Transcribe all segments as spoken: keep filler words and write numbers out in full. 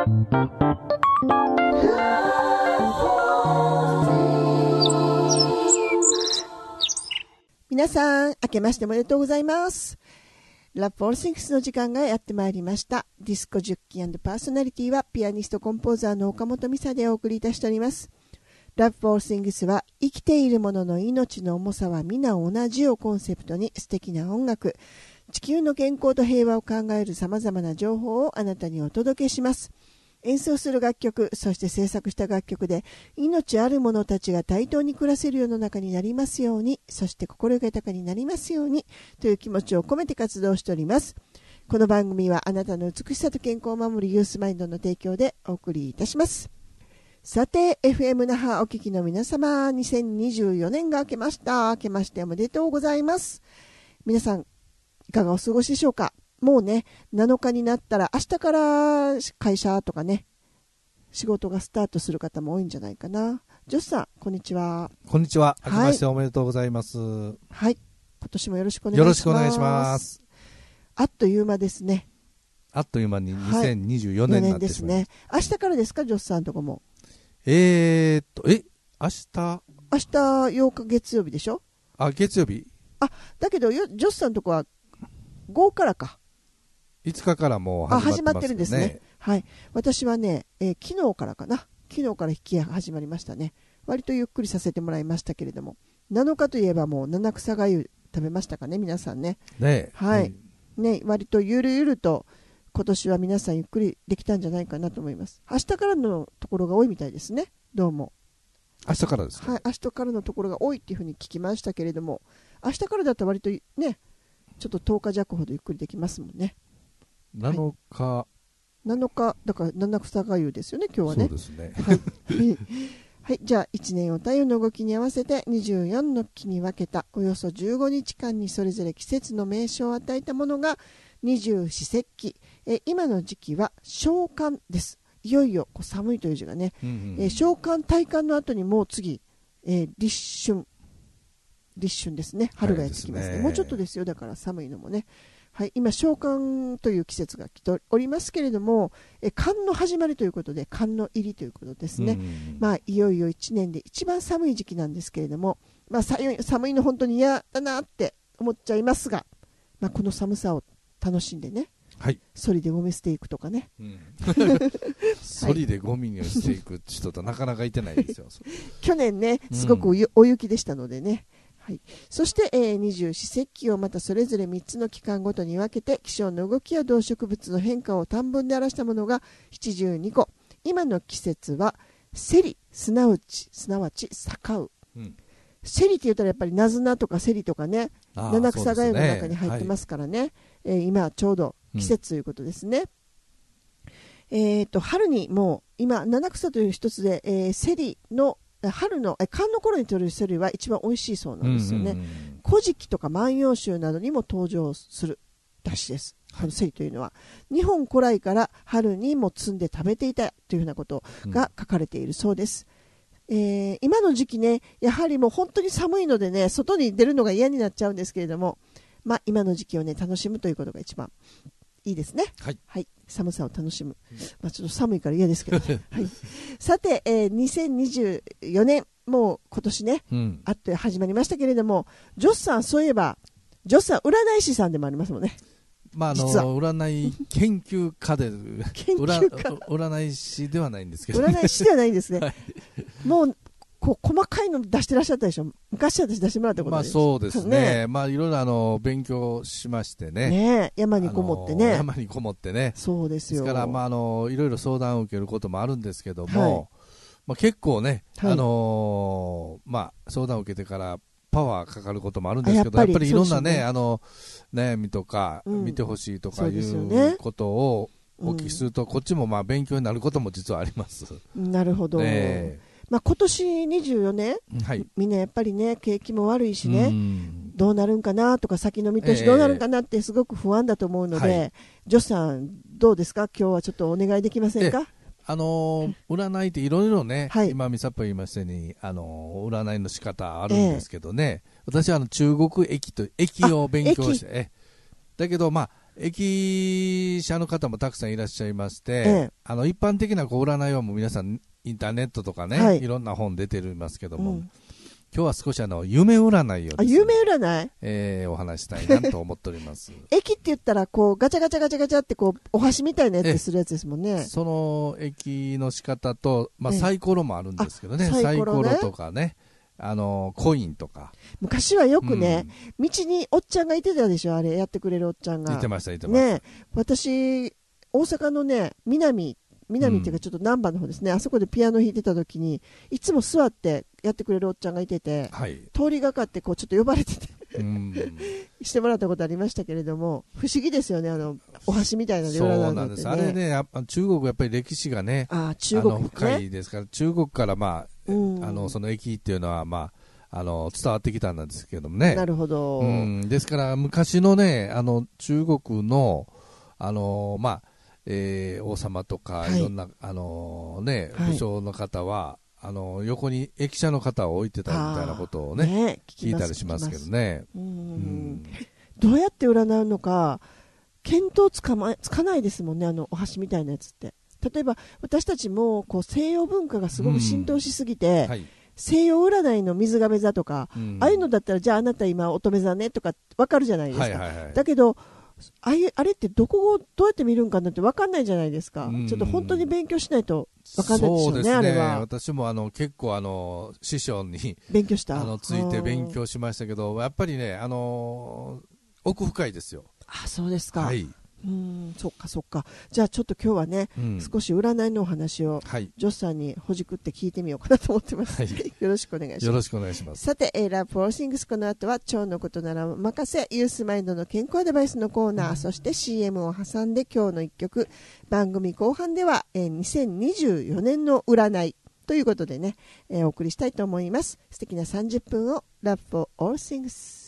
皆さん、明けましておめでとうございます。ラブフォールシングスの時間がやってまいりました。ディスコジュッキー&パーソナリティはピアニストコンポーザーの岡本美沙でお送りいたしております。ラブフォールシングスは生きている者の命の重さは皆同じをコンセプトに素敵な音楽、地球の健康と平和を考える様々な情報をあなたにお届けします。演奏する楽曲、そして制作した楽曲で命ある者たちが対等に暮らせる世の中になりますように、そして心豊かになりますようにという気持ちを込めて活動しております。この番組はあなたの美しさと健康を守るユースマインドの提供でお送りいたします。さて エフエム 那覇お聞きの皆様、にせんにじゅうよねんが明けました。明けましておめでとうございます。皆さんいかがお過ごしでしょうか。もうね、なのかになったら明日から会社とかね、仕事がスタートする方も多いんじゃないかな。ジョスさん、こんにちは。 こんにちは。明けましておめでとうございます。 はい。今年もよろしくお願いします。 よろしくお願いします。 あっという間ですね。 あっという間ににせんにじゅうよねんになってしまいました。 はい、ですね。明日からですか、ジョスさんとこも。 えーっと、え、明日明日ようか月曜日でしょ。 あ、月曜日。 あ、だけどよ、ジョスさんとこはごからか。 いつかからもう始まってますね。あ、始まってるんですね。 はい。私はね、えー、昨日からかな。昨日から引き始まりましたね。割とゆっくりさせてもらいましたけれども。なのかといえばもう七草がゆ食べましたかね、皆さんね。 ねはい。うん、ね、割とゆるゆると今年は皆さんゆっくりできたんじゃないかなと思います。明日からのところが多いみたいですね。どうも。 明日からですか。 はい。明日からのところが多いっていうふうに聞きましたけれども、明日からだったら割とね、ちょっととおか弱ほどゆっくりできますもんね。 なのか、はい、 なのかだから七草がゆですよね、今日はね。 そうですね。 はい、はい、じゃあいちねんを太陽の動きに合わせてにじゅうよんの期に分けたおよそじゅうごにちかんにそれぞれ季節の名称を与えたものが二十四節気。え今の時期は小寒です。いよいよこう寒いという字がね、うんうん、え小寒大寒の後にもう次、えー、立春立春ですね。春がやってきますね。はい、もうちょっとですよ。だから寒いのもね。はい、今小寒という季節が来ておりますけれども、え寒の始まりということで寒の入りということですね。まあいよいよいちねんで一番寒い時期なんですけれども、まあ、寒いの本当に嫌だなって思っちゃいますが、まあ、この寒さを楽しんでね、 はい、 ソリでゴミ捨ていくとかね、うん、 ソリでゴミに捨ていく人となかなかいてないですよ。 去年ねすごくお、うん、お雪でしたのでね。はい、そして、えー、二十四節気をまたそれぞれみっつの期間ごとに分けて気象の動きや動植物の変化を短文で表したものがななじゅうにこ。今の季節はセリ、すなわちすなわち盛う、うん、セリって言ったらやっぱりナズナとかセリとかね、七草がゆの中に入ってますからね、はい、えー、今ちょうど季節ということですね。うん、えー、と春にもう今七草という一つで、えー、セリの春の寒の頃に取れるセリは一番美味しいそうなんですよね。古事記とか万葉集などにも登場するらしいです。このセリというのは日本古来から春にも摘んで食べていたというふうなことが書かれているそうです。うん、えー、今の時期ね、やはりもう本当に寒いのでね、外に出るのが嫌になっちゃうんですけれども、まあ、今の時期をね楽しむということが一番いいですね。 はい、 はい、寒さを楽しむ、まあ、ちょっと寒いから嫌ですけど、ねはい、さて、えー、にせんにじゅうよねんもう今年ね、うん、あっと始まりましたけれども、ジョスさんそういえばジョスさん占い師さんでもありますもんね。 まあ、あの占い研究家で研究家占い師ではないんですけど、ね、 占い師ではないんですね。はい、もうこう細かいの出してらっしゃったでしょ。昔私出してもらったことです。 まあそうですね。ね、まあいろいろあの勉強しましてね。 ね、山にこもってね。 山にこもってね。 そうですよ。 ですからまああのいろいろ相談を受けることもあるんですけども、はい、まあ結構ね、はい、あのー、まあ相談を受けてからパワーかかることもあるんですけど、やっぱり、やっぱりいろんなね、あの悩みとか、うん、見てほしいとかいうことをお聞きすると、うん、こっちもまあ勉強になることも実はあります。 なるほど。ね、まあ、今年にじゅうよねん、はい、みんなやっぱりね景気も悪いしね、うん、どうなるんかなとか先の見通しどうなるんかなってすごく不安だと思うので、えーはい、ジョスさんどうですか、今日はちょっとお願いできませんか。 あのー、占いっていろいろね、はい、今美沙子言いましたように、あのー、占いの仕方あるんですけどね、えー、私はあの中国駅と駅を勉強して、えだけどまあ駅舎の方もたくさんいらっしゃいまして、ええ、あの一般的なこう占いはもう皆さんインターネットとかね、はい、いろんな本出てますけども、うん、今日は少しあの夢占いをですね、あ、 夢占い、 えー、お話したいなと思っております駅って言ったらこうガチャガチャガチャガチャってこうお箸みたいなやつするやつですもんね。 その駅の仕方と、まあ、サイコロもあるんですけどね、サイコロね、サイコロとかね、あのコインとか昔はよくね、うん、道におっちゃんがいてたでしょ、あれやってくれるおっちゃんがいてましたいてました、 ね、私大阪のね南南っていうかちょっと難波の方ですね、うん、あそこでピアノ弾いてた時にいつも座ってやってくれるおっちゃんがいてて、はい、通りがかってこうちょっと呼ばれててうんしてもらったことありましたけれども、不思議ですよね、あのお箸みたいなので占うのってね。 そうなんです、あれね、やっぱ中国やっぱり歴史がね、 あ中国、ね、 あの深いですから、中国からまあ、うん、あのその駅っていうのはまああの伝わってきたんですけどもね。 なるほど、 うん、ですから昔のね、あの中国のあのまあ、えー、王様とか、はい、いろんなあのね、武将の方はあの横に駅舎の方を置いてたみたいなことをね、ね聞いたりしますけどね。うん、うん、 どうやって占うのか見当つかま、つかないですもんね、あのお箸みたいなやつって。例えば私たちもこう西洋文化がすごく浸透しすぎて、うん、はい、西洋占いの水亀座とか、うん、ああいうのだったらじゃああなた今乙女座ねとか分かるじゃないですか、はいはいはい、だけどああいうあれってどこをどうやって見るんかなって分かんないじゃないですか、うん、ちょっと本当に勉強しないと分かんないですよね。そうですね、あれは私もあの結構あの師匠に勉強したあのついて勉強しましたけど、やっぱりね、あの奥深いですよ。 あ、そうですか、 はい、 うん、そっかそっか。じゃあちょっと今日はね、うん、少し占いのお話を、はい、ジョスさんにほじくって聞いてみようかなと思ってます、はい、よろしくお願いします。 よろしくお願いします。 さて、えー、ラブフォーシングス、この後は腸のことならお任せユースマインドの健康アドバイスのコーナー、うん、そして シーエム を挟んで今日の一曲、番組後半では、えー、にせんにじゅうよねんの占いということでね、えー、お送りしたいと思います。素敵なさんじゅっぷんを Love for All Things。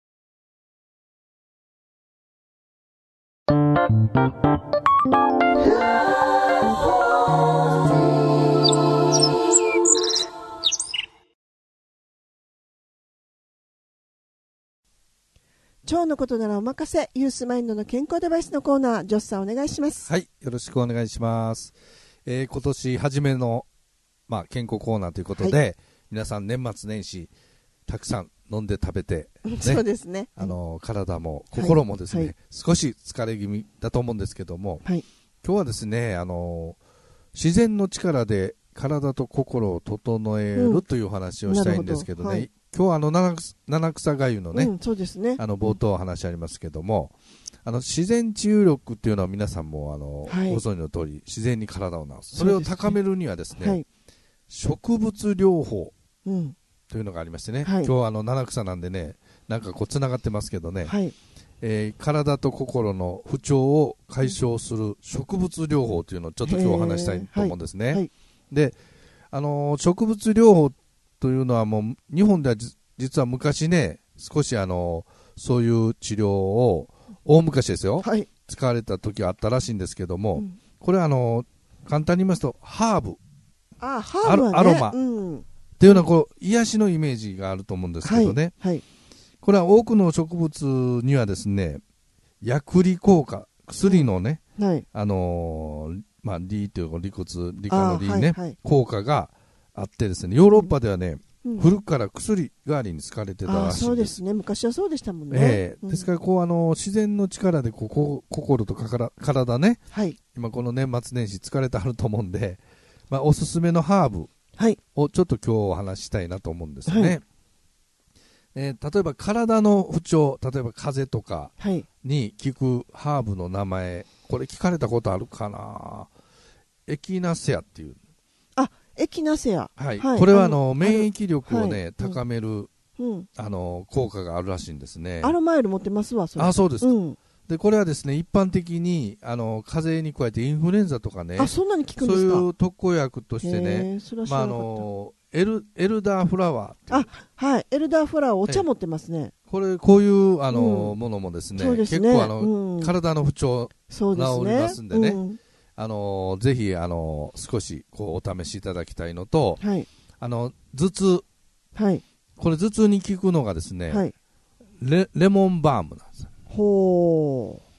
腸のことならお任せユースマインドの健康アドバイスのコーナー、ジョスさんお願いします。 はい、よろしくお願いします、えー、今年初めの、まあ、健康コーナーということで、はい、皆さん年末年始たくさん飲んで食べて、ね、 そうですね、 あの体も心もですね、はいはい、少し疲れ気味だと思うんですけども、はい、今日はですね、あの自然の力で体と心を整える、うん、というお話をしたいんですけどね、はい、今日はあの七草、七草がゆのね、うん、そうですね、あの冒頭お話ありますけども、うん、あの自然治癒力っていうのは皆さんもあの、はい、ご存知の通り自然に体を治す、それを高めるにはですね、はい、植物療法、うん、というのがありましてね、はい、今日はあの七草なんでね、なんかこうつながってますけどね、はい、えー、体と心の不調を解消する植物療法というのをちょっと今日お話したいと思うんですね、はいはい、で、あのー、植物療法というのはもう日本では実は昔ね、少しあのー、そういう治療を大昔ですよ、はい、使われた時はあったらしいんですけども、うん、これはあのー、簡単に言いますとハーブ、 あ、ハーブはね、 アロマ、うん、っていうのはこう癒しのイメージがあると思うんですけどね、はいはい、これは多くの植物にはですね、薬理効果、薬のね、うん、はい、あのー、まあ、理というか理骨、理科の理ね、はいはい、効果があってですね、ヨーロッパではね、うん、古くから薬代わりに使われてたらしいんです。 あ、そうですね、昔はそうでしたもんね、 えーうん、ですからこうあの自然の力でこう心とかから体ね、はい、今この年末年始疲れてあると思うんで、まあ、おすすめのハーブをちょっと今日お話ししたいなと思うんですよね、はい、えー、例えば体の不調、例えば風邪とかに効くハーブの名前、これ聞かれたことあるかな。エキナセアっていう、 あ、エキナセア、 はいはい、これはあの免疫力をね、はい、高める、うん、あの効果があるらしいんですね。 アロマオイル持ってますわ、それ。 あ、そうです、うん、でこれはですね、一般的にあの風邪に加えてインフルエンザとかね、 あ、そんなに効くんですか。 そういう特効薬としてね、まあ、あのエル、エルダーフラワー、 あ、はい、エルダーフラワーお茶持ってますね。 これこういうあの、うん、ものもですね、結構あの、うん、体の不調治りますんでね、うん、あのぜひあの少しこうお試しいただきたいのと、はい、あの頭痛、はい、これ頭痛に効くのがですね、はい、レ, レモンバームなんです。 ほ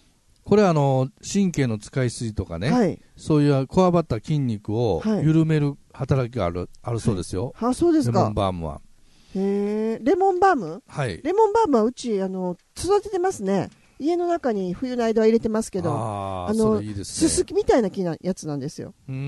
これはあの神経の使いすぎとかね、はい、そういうこわばった筋肉を緩める働きがある、はい、あるそうですよ、 はい、あ、そうですか。 レモンバームは。 へー、レモンバーム、 はい、 レモンバームはうちあの育ててますね。家の中に冬の間は入れてますけど、 ああのそれいいですね。 すすきみたいな木なやつなんですよ。 うん、うん、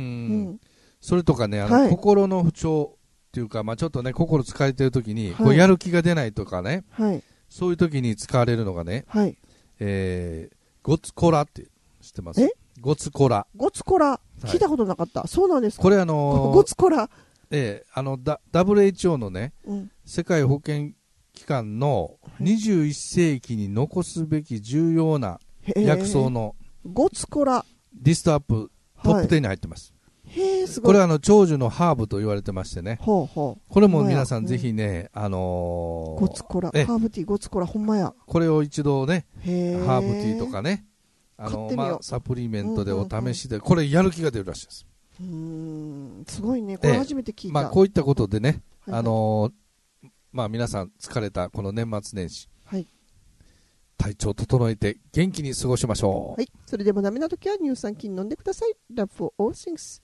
うそれとかね、あの、はい、心の不調っていうか、まあ、ちょっとね心疲れてる時に、はい、こうやる気が出ないとかね、はい、そういう時に使われるのがね、はい、えー、ゴツコラって知ってます？ え？ ゴツコラ。 ゴツコラ、聞いたことなかった。はい、そうなんですか。 これあのー、 ゴツコラ、 えー、あの ダブリューエイチオー のね、うん、世界保健機関のにじゅういっ世紀に残すべき重要な薬草のゴツコラリストアップトップじゅうに入ってます。はい、へー、すごい。これはあの長寿のハーブと言われてましてね、 ほうほう、 これも皆さんぜひね、うん、あのー、 ゴツコラ、ハーブティーゴツコラ、ほんまや。 これを一度ね、ハーブティーとかね、あのーまあ、サプリメントでお試しで、うんうんうん、これやる気が出るらしいです。 うーん、すごいね、これ初めて聞いた。 まあ、こういったことでね、はいはい、あのーまあ、皆さん疲れたこの年末年始、はい、体調整えて元気に過ごしましょう。 はい、それでもダメな時は乳酸菌飲んでください。 Love for all things。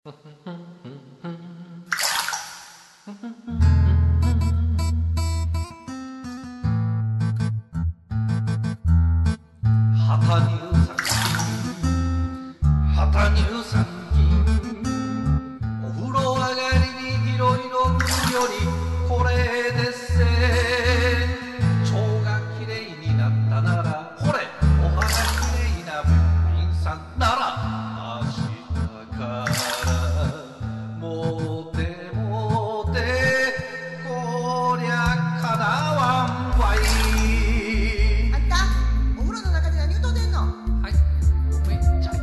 旗乳酸菌、旗乳酸菌、お風呂上がりにいろいろ塗るよりこれでっせ。腸がきれいになったならほれ、お肌きれいな病院さんなら明日からもてもて、こりゃかなわんわい。 あんたお風呂の中で何歌うてんの？ はい、めっちゃ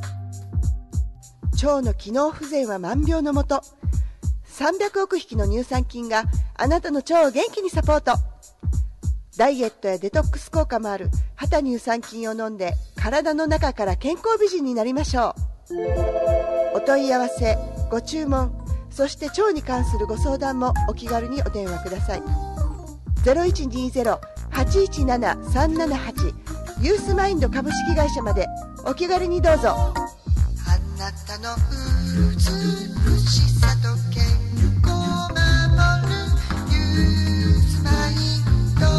腸の機能不全は万病のもと。さんびゃくおくひきの乳酸菌があなたの腸を元気にサポート。ダイエットやデトックス効果もある旗乳酸菌を飲んで、体の中から健康美人になりましょう。お問い合わせ、ご注文、そして腸に関するご相談もお気軽にお電話ください。 ゼロいちにゼロ はちいちなな さんななはち ユースマインド株式会社までお気軽にどうぞ。 あなたの美しさと健康を守るユースマインド。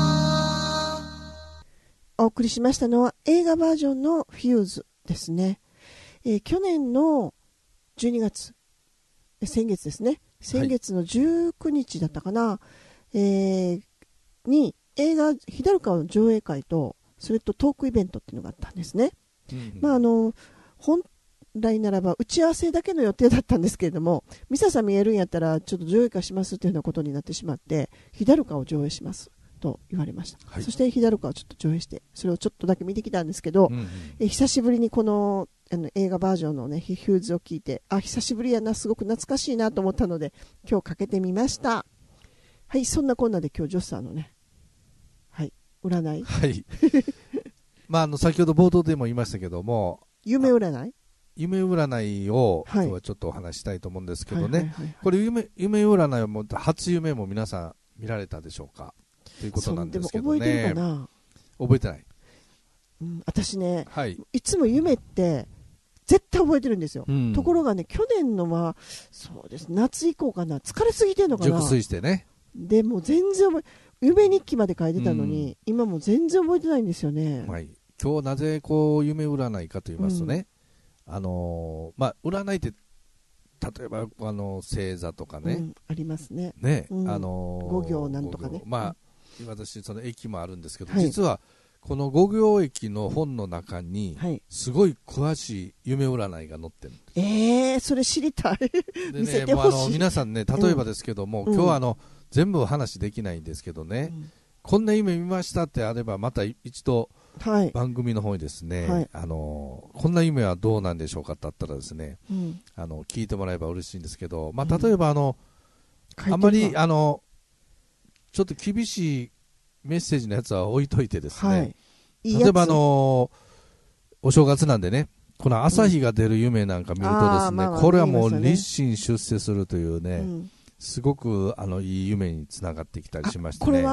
お送りしましたのは映画バージョンのフューズですね。えー、去年のじゅうにがつ、先月ですね、先月のじゅうくにちだったかな、はい、えー、に映画ヒダルカの上映会と、それとトークイベントっていうのがあったんですね。うんうん、まああの本来ならば打ち合わせだけの予定だったんですけれども、ミサさん見えるんやったらちょっと上映会しますというようなことになってしまって、ヒダルカを上映しますと言われました。はい、そしてヒダルカをちょっと上映して、それをちょっとだけ見てきたんですけど、うんうん、え久しぶりにこのあの映画バージョンのねヒューズを聞いて、あ、久しぶりやな、すごく懐かしいなと思ったので今日かけてみました。はい、そんなこんなで今日ジョスさんのね、はい、占い、 はい、まああの先ほど冒頭でも言いましたけども、 夢占い、 夢占いを今日はちょっとお話したいと思うんですけどね、これ 夢, 夢占いはもう初夢も皆さん見られたでしょうかということなんですけどね。 でも覚えてるかな。 覚えてない、 うん、私ね、 はい、 いつも夢って絶対覚えてるんですよ、 うん、 ところがね、去年のはそうです夏以降かな、疲れすぎてんのかな、 熟睡してね、 でも全然覚え、夢日記まで書いてたのに、うん、今も全然覚えてないんですよね。 はい、今日なぜこう夢占いかと言いますとね、うん、あのー、まあ占いって例えばあの星座とかね、うん、 ありますね、 ね、うん、あのー、 五行なんとかね、 まあ、うん、私その駅もあるんですけど、はい、実はこの五行駅の本の中にすごい詳しい夢占いが載ってるんです。 えー、それ知りたいで、ね、見せてほしい。もうあの皆さんね、例えばですけども、うん、今日はあの全部話できないんですけどね、うん、こんな夢見ましたってあればまた一度番組の方にですね、はい、あのこんな夢はどうなんでしょうかってあったらですね、うん、あの聞いてもらえば嬉しいんですけど、まあ、例えばあの、うん、あまりあのちょっと厳しいメッセージのやつは置いといてですね、はい、いい例えばあのお正月なんでね、この朝日が出る夢なんか見るとですね、うんまあ、これはもう立身出世するというね、うん、すごくあのいい夢につながってきたりしましてね。 これは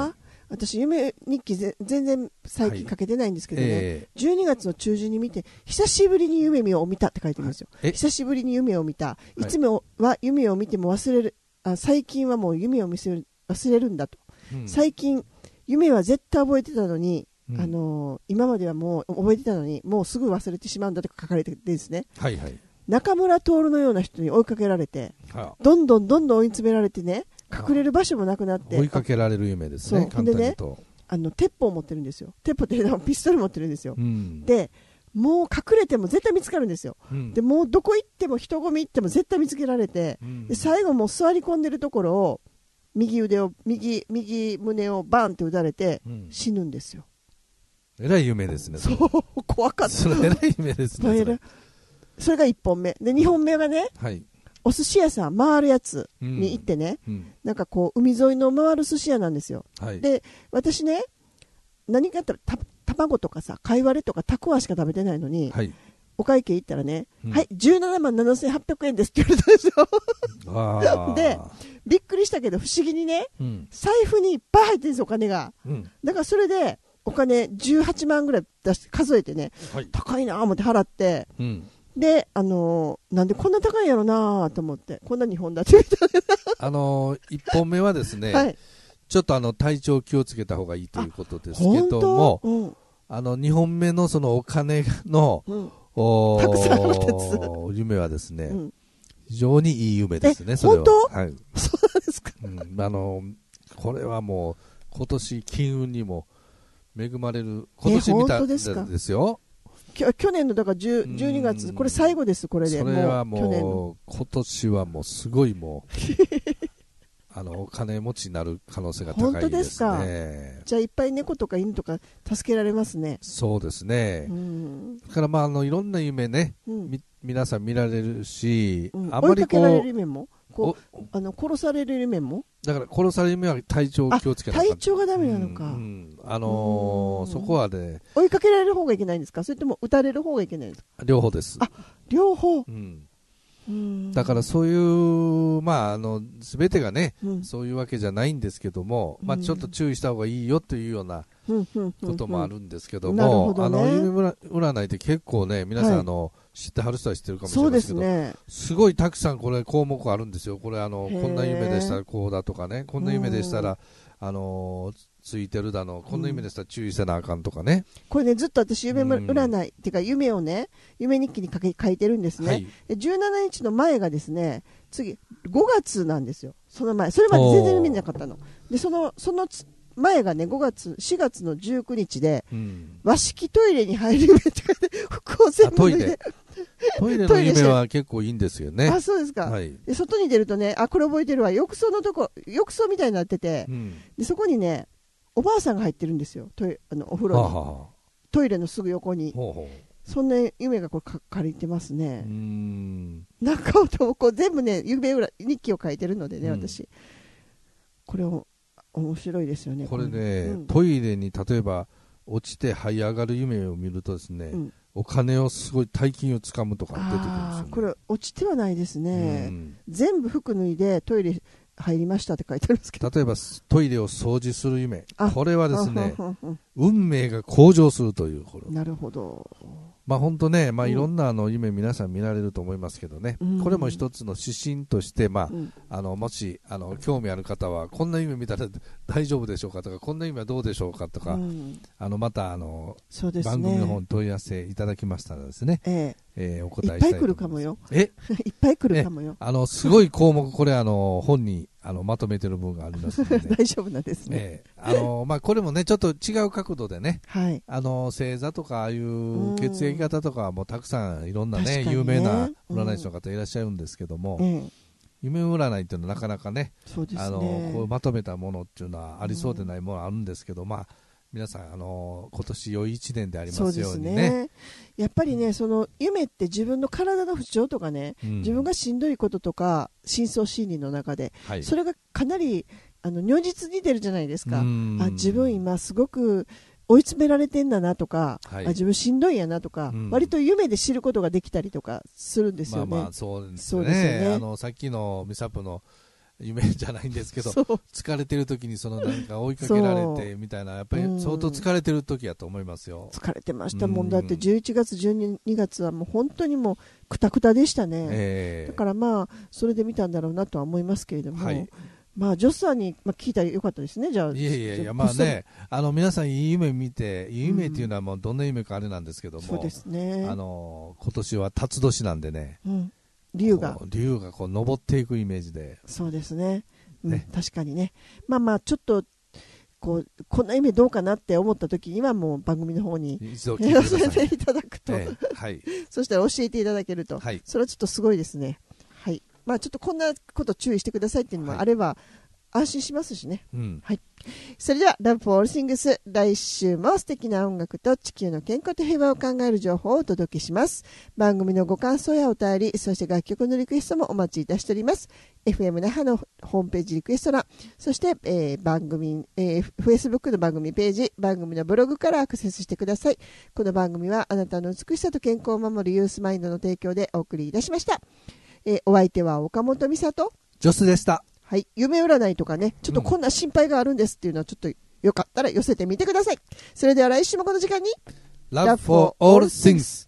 私夢日記ぜ全然最近書けてないんですけどね、はいえー、じゅうにがつの中旬に見て久しぶりに夢を見たって書いてるんですよ、はい、久しぶりに夢を見た、いつもは夢を見ても忘れる、あ最近はもう夢を見せる忘れるんだと、うん、最近夢は絶対覚えてたのに、うん、あのー、今まではもう覚えてたのにもうすぐ忘れてしまうんだと書かれてるんですね、はいはい、中村徹のような人に追いかけられて、はあ、どんどんどんどん追い詰められてね、隠れる場所もなくなって、 追いかけられる夢ですね。簡単に言うと、でね、 あの鉄砲を持ってるんですよ。鉄砲ってピストル持ってるんですよ、うん、でもう隠れても絶対見つかるんですよ、うん、でもうどこ行っても人混み行っても絶対見つけられて、うん、で最後もう座り込んでるところを右腕を右右胸をバーンって打たれて死ぬんですよ、 うん、えらい夢ですね。 そう怖かった。 それえらい夢ですね。それ、 それがいっぽんめで、にほんめがね、はい、お寿司屋さん回るやつに行ってね、うんうん、なんかこう海沿いの回る寿司屋なんですよ、はい、で私ね何かやったらた卵とかさ貝割れとかたくあんしか食べてないのに、はい、お会計行ったらね、うん、はいじゅうななまんななせんはっぴゃくえんですって言われたんですよでびっくりしたけど不思議にね、うん、財布にいっぱい入ってるんですよお金が、うん、だからそれでお金じゅうはちまんぐらい出して数えてね、はい、高いなと思って払って、うんで、あのー、なんでこんな高いんやろなと思って、こんなにほんだってみたいな。 あのー、いっぽんめはですね、はい、ちょっとあの体調気をつけた方がいいということですけども、うん、あのにほんめのそのお金の、うん、おたくさんのやつ夢はですね、うん、非常にいい夢ですね。それは本当、はい、そうなんですか、 うん、あのー、これはもう今年金運にも恵まれる、今年見たんですよ。 去年のだからじゅうにがつこれ最後です。これでそれはもう今年はもうすごいもうあのお金持ちになる可能性が高いですね。本当ですか。 じゃあいっぱい猫とか犬とか助けられますね。 そうですね、うん、だからまああのいろんな夢ね、うん、み皆さん見られるし、 うん、あまりこう追いかけられる夢もこうあの殺される夢もだから殺される夢は体調を気をつけなかった。 体調がダメなのか、うんうん、 あのー、そこはね追いかけられる方がいけないんですか、それとも撃たれる方がいけないんですか。 両方です。 あ両方、 うんうん、だからそういうまああの全てがね、うん、そういうわけじゃないんですけども、まあ、ちょっと注意した方がいいよというようなこともあるんですけども、あの夢占いって結構ね皆さん、はい、あの知ってはる人は知ってるかもしれないですけど、 そうですね、すごいたくさんこれ項目あるんですよ。これあのこんな夢でしたらこうだとかね、こんな夢でしたらあのー、ついてるだの、こんな夢でしたら注意せなあかんとかね、うん、これねずっと私夢占い、うん、っていうか夢をね夢日記に書け書いてるんですね、はい、でじゅうしちにちの前がですね次ごがつなんですよ。その前それまで全然見なかったので、そのその前がねごがつしがつのじゅうくにちで、うん、和式トイレに入る夢って書いて服を全部脱いでトイレの夢は結構いいんですよね。 あ、そうですか、はい、で外に出るとね、あこれ覚えてるわ、浴槽のとこ浴槽みたいになってて、うん、でそこにねおばあさんが入ってるんですよ、トイあのお風呂に、はあはあ、トイレのすぐ横に。ほうほう、そんな夢がこれ借りてますね。うーん、なんかこう全部ね夢裏日記を書いてるのでね、うん、私これを面白いですよね。 これね、うん、トイレに例えば落ちて這い上がる夢を見るとですね、うん、お金をすごい大金をつかむとか出てくるんですよ、ね、 これ落ちてはないですね、うん、全部服脱いでトイレ入りましたって書いてあるんですけど、 例えばトイレを掃除する夢、これはですね運命が向上するという。これなるほど。 まあ本当ね、まあいろんなあの夢皆さん見られると思いますけどね、うん、これも一つの指針として、まあ、うん、あのもしあの興味ある方はこんな夢見たら大丈夫でしょうかとか、こんな夢はどうでしょうかとか、うん、あのまたあの、そうですね、番組の方に問い合わせいただきましたらですね、えええー、お答えしたいと思います。いっぱい来るかもよ。えいっぱい来るかもよ。あのすごい項目これあの本にあのまとめてる分がありますので、ね、 大丈夫なんですね、 えーあのまあ、これもねちょっと違う角度でね、はい、あの星座とかああいう血液型とかもたくさんいろんな ね, ね有名な占い師の方いらっしゃるんですけども、うん、夢占いっていうのはなかなか ね, そうですね、あのこうまとめたものっていうのはありそうでないものあるんですけど、まあ皆さん、あのー、今年良い一年でありますように ね, ねやっぱりね、その夢って自分の体の不調とかね、うん、自分がしんどいこととか深層心理の中で、はい、それがかなりあの如実に出るじゃないですか。あ自分今すごく追い詰められてんだなとか、はい、あ自分しんどいやなとか、うん、割と夢で知ることができたりとかするんですよね。 まあまあそうですね。そうですよね。あのさっきのミサップの夢じゃないんですけど、疲れてる時にそのなんか追いかけられてみたいな、やっぱり相当疲れてる時やと思いますよ。 疲れてましたもん。だってじゅういちがつじゅうにがつはもう本当にもうくたくたでしたね、えー、だからまあそれで見たんだろうなとは思いますけれども、はい、まあジョスさんに聞いたらよかったですね。じゃあいやいやいや、まあね、あの皆さんいい夢見て、いい夢っていうのはもうどんな夢かあれなんですけども、 そうですね、 あの今年は辰年なんでね、うん、 竜が竜がこう登っていくイメージで、 そうですね、うん、ね、確かにね、まあまあちょっとこうこんな夢どうかなって思った時にはもう番組の方に寄せていただくと、ええ、はい、そしたら教えていただけると、はい、それはちょっとすごいですね。はい、まあ、ちょっとこんなこと注意してくださいっていうのもあれば安心しますしね、はい、うん、はい、それでは Love for All Things、 来週も素敵な音楽と地球の健康と平和を考える情報をお届けします。番組のご感想やお便り、そして楽曲のリクエストもお待ちいたしております。 エフエム 那覇のホームページリクエスト欄、そして、えー、番組、えー、Facebook の番組ページ、番組のブログからアクセスしてください。この番組はあなたの美しさと健康を守るユースマインドの提供でお送りいたしました。えー、お相手は岡本美里、 ジョスでした。 はい、夢占いとかね、ちょっとこんな心配があるんですっていうのはちょっとよかったら寄せてみてください。それでは来週もこの時間に Love for all things